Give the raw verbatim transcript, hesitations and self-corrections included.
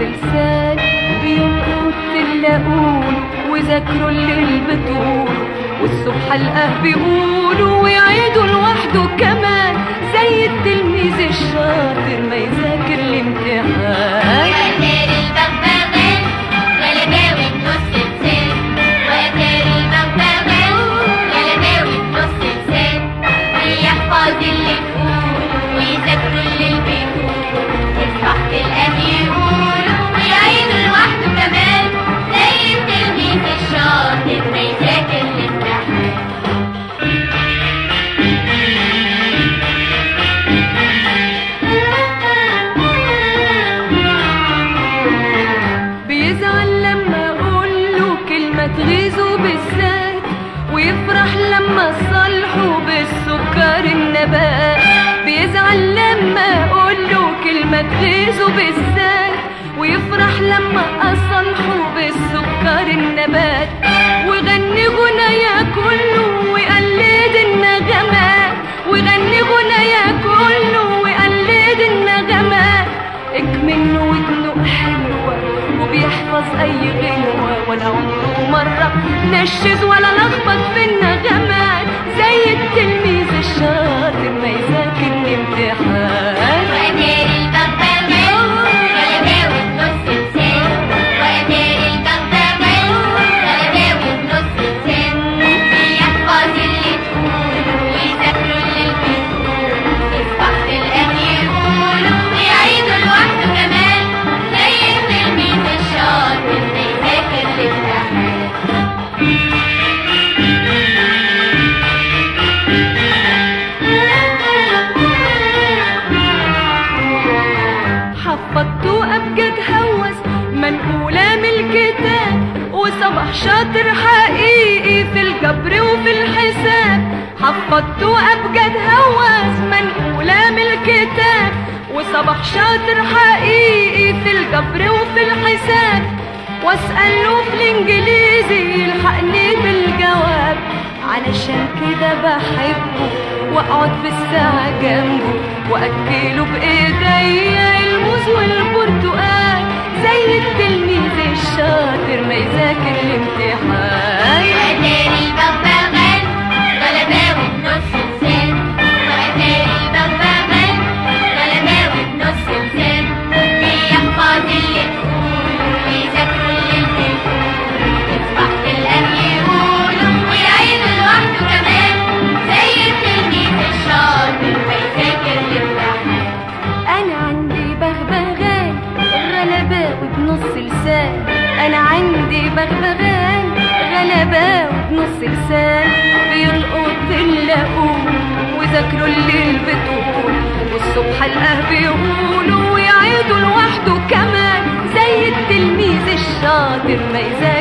لسان، بينقط تلاقون وذاكروا اللي بتقول، والصبح القاه بيقولوا ويعيدوا لوحده كمان، زي التلميذ الشاطر ما يذاكر الامتحان. تغيظه بالذات ويفرح لما صالحه بالسكر النبات، بيزعل لما اقوله كلمة تغيظه بالذات ويفرح لما اصالحه بالسكر النبات، ويغني غنايا كله ويقلد النغمات، ويغني غنايا كله ويقلد النغمات، اكمنه ودنه حلوة وبيحفظ اي غنوة، ولا عمره مرة نشز ولا لخبط في النغمات، زي التلميذ الشاطر ما يذاكر الامتحان. حفظته أبجد هوس منقولة من الكتاب، وصبح شاطر حقيقي في الجبر وفي الحساب، حفظته أبجد هوس منقولة من الكتاب، وصبح شاطر حقيقي في الجبر وفي الحساب، واسأله في الإنجليزي يلحقني بالجواب، علشان كده بحبه واقعد بالساعة جنبه، واكله بايديا الموز والبرتقال، زي التلميذ الشاطر ما يذاكر الامتحان. واتاري بغبغان غلباوي بنص لسان، واتاري بغبغان غلباوي بنص لسان، بيحفظ اللي تقوله ويذاكروا اللي بتقوله، يصبح تلقاه يقوله ويعيده لوحده كمان، زي التلميذ الشاطر ما يذاكر الامتحان. انا عندي بغبغان غلباوي بنص لسان، انا عندي بغبغان غلباوي بنص لسان، بيلقط اللاقون وذاكروا الليل بتقول، والصبح القاه بيقولوا ويعيدوا لوحده كمان، زي التلميذ الشاطر ما يذاكر